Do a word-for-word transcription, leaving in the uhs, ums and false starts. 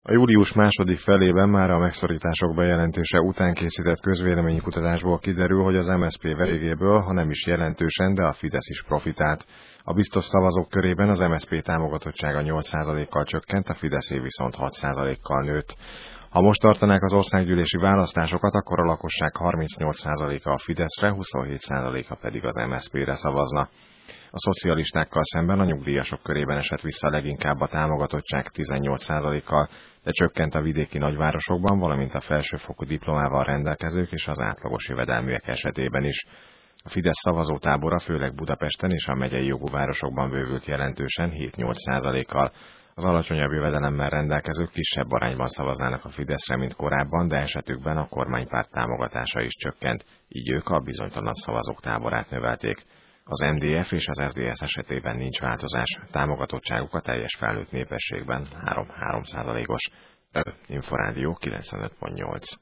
A július második felében már a megszorítások bejelentése után készített közvéleményi kutatásból kiderül, hogy az em es zé pé veregéből, ha nem is jelentősen, de a Fidesz is profitált. A biztos szavazók körében az em es zé pé támogatottsága nyolc százalékkal csökkent, a Fideszé viszont hat százalékkal nőtt. Ha most tartanák az országgyűlési választásokat, akkor a lakosság harmincnyolc százaléka a Fideszre, huszonhét százaléka pedig az em es zé pére szavazna. A szocialistákkal szemben a nyugdíjasok körében esett vissza leginkább a támogatottság tizennyolc százalékkal, de csökkent a vidéki nagyvárosokban, valamint a felsőfokú diplomával rendelkezők és az átlagos jövedelműek esetében is. A Fidesz szavazótábora főleg Budapesten és a megyei jogú városokban bővült jelentősen hét-nyolc százalékkal. Az alacsonyabb jövedelemmel rendelkezők kisebb arányban szavaznának a Fideszre, mint korábban, de esetükben a kormánypárt támogatása is csökkent, így ők a bizonytalan szavazók táborát növelték. Az em dé ef és az es zé dé es esetében nincs változás, támogatottságuk a teljes felnőtt népességben három-három százalékos. Inforádió kilencvenöt pont nyolc.